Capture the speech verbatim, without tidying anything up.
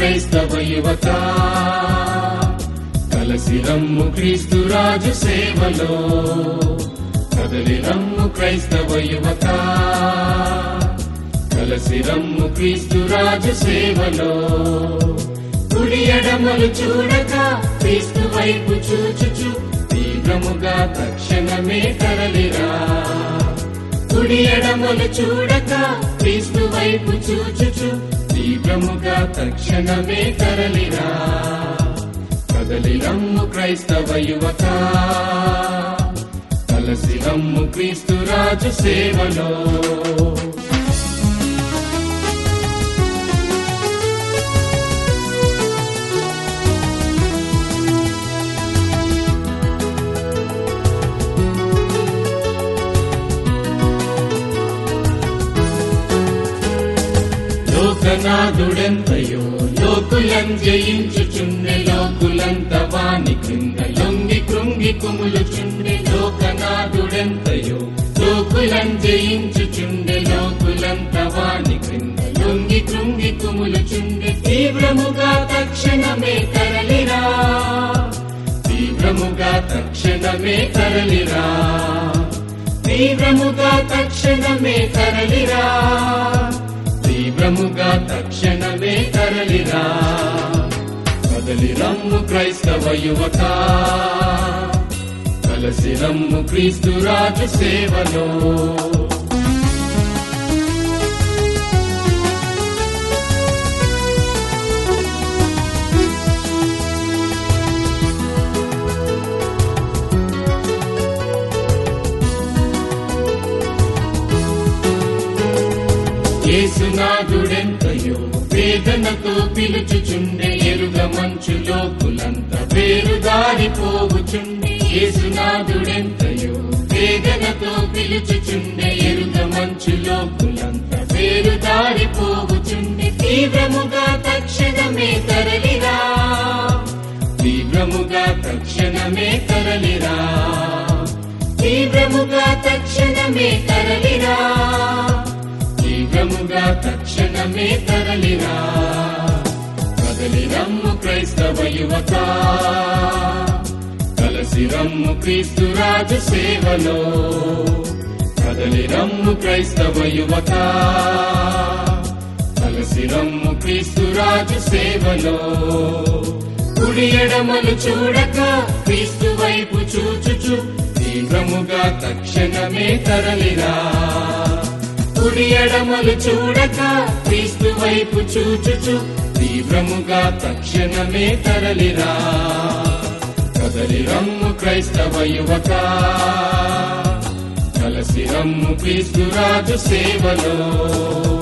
క్రైస్తవ యువత, కలసి రమ్ము క్రీస్తు రాజు సేవలో. కదలి రమ్ము క్రైస్తవ యువత, కలసి రమ్ము క్రీస్తు రాజు సేవలో. కుడి ఎడమలు చూడక క్రీస్తు వైపు చూచుచు తీవ్రముగా తక్షణమే తరలిరా. కుడి ఎడమలు చూడక క్రీస్తు వైపు చూచుచు తీవ్రముగా తక్షణమే తరలిరా. కదలి రమ్ము క్రైస్తవ యువత, కలసి రమ్ము క్రీస్తు రాజు సేవలో. లోకనాథుడెంతయో లోకులం జయించుచుండె, లోకులంత వాని క్రింద లొంగి కృంగి కుములుచుండె. లోకనాథుడెంతయో లోకులం జయించుచుండె, లోకులంత వాని క్రింద లొంగి కృంగి కుములుచుండె. తీవ్రముగా తక్షణమే తరలిరా, తీవ్రముగా తక్షణమే తరలిరా, తీవ్రముగా తక్షణమే తరలిరా, తీవ్రముగా తక్షణమే తరలిరా. కదలి రమ్ము క్రైస్తవ యువత, కలసి రమ్ము క్రీస్తు రాజు సేవలో. యేసునాథుడెంతయో వేదనతో పిలుచుచుండె, ఎరుగ మంచు లోకులంత వేరు దారిపోవుచుండె. యేసునాథుడెంతయో వేదనతో పిలుచుచుండె, ఎరుగ మంచు లోకులంత వేరు దారిపోవుచుండె. తీవ్రముగా తక్షణమే తరలిరా, తీవ్రముగా తక్షణమే తరలిరా, తీవ్రముగా తక్షణమే తరలిరా, తీవ్రముగా తక్షణమే తరలిరా. కదలి రమ్ము క్రైస్తవ యువత, కలసి రమ్ము క్రీస్తు రాజు సేవలో. కదలి రమ్ము క్రైస్తవ యువత, కలసి రమ్ము క్రీస్తు రాజు సేవలో. కుడి ఎడమలు చూడక క్రీస్తు వైపు చూచుచు తీవ్రముగా తక్షణమే తరలిరా. కుడి ఎడమలు చూడక క్రీస్తు వైపు చూచుచు తీవ్రముగా తక్షణమే తరలిరా. కదలి రమ్ము క్రైస్తవ యువత, కలసి రమ్ము క్రీస్తు రాజు సేవలో.